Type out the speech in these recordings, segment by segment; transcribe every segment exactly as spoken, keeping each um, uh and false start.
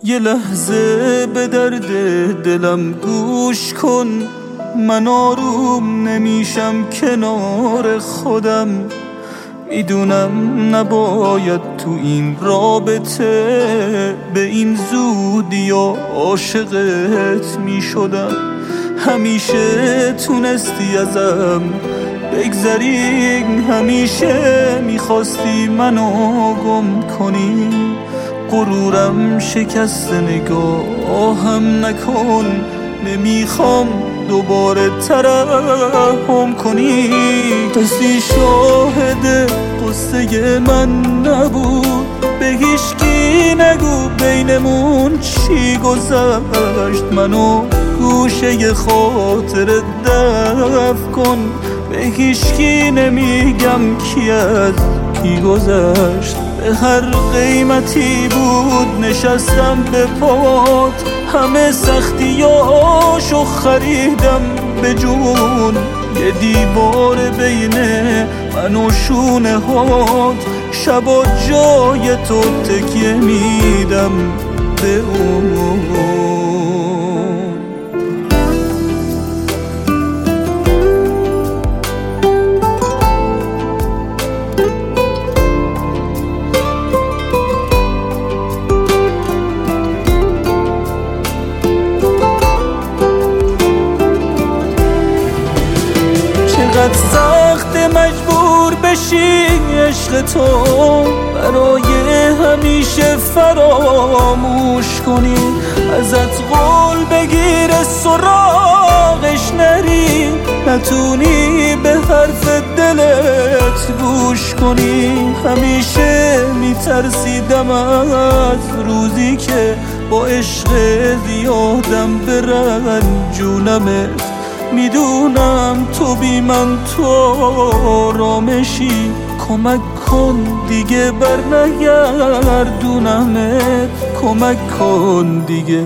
یه لحظه به درد دلم گوش کن، من آروم نمیشم کنار خودم. میدونم نباید تو این رابطه به این زودی یا عاشقت میشدم. همیشه تونستی ازم بگذری، همیشه میخواستی منو گم کنی. غرورم شکست نگاهم نکن، نمیخوام دوباره ترحم کنی. کسی شاهد قصه من نبود، به هیچکی نگو بینمون چی گذشت. منو گوشه خاطر دفن کن، به هیچکی نمیگم کی از کی گذشت. به هر قیمتی بود نشستم به پات، همه سختیاشو خریدم به جون. یه دیوار بین من و شونه هات، شبا جای تو تکیه میدم به اون. چقدر سخت مجبور بشی عشق تو، برای همیشه فراموش کنی. ازت قول بگیر سراغش نری، نتونی به حرف دلت گوش کنی. همیشه میترسیدم از روزی که با عشق زیادم برنجونمت. میدونم تو بی من تو آرامشی، کمک کن دیگه برنگردونمت. کمک کن دیگه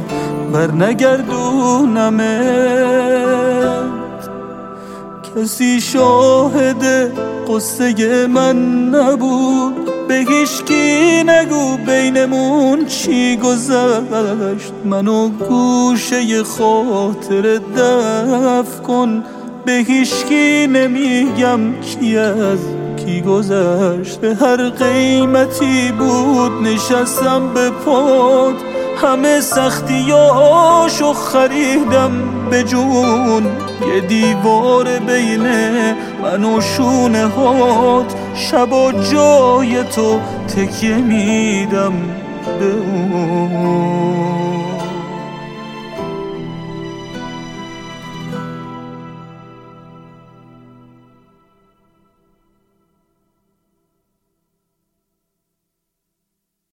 برنگردونمت. کسی شاهد قصه من نبود، به هیچکی نگو بینمون چی گذشت. منو گوشه خاطر دفن کن، به هیچکی نمیگم کی از کی گذشت. به هر قیمتی بود نشستم به پات، همه سختیاشو خریدم به جون. یه دیوار بین من و شونه هات، شبا جای تو تکیه میدم به اون.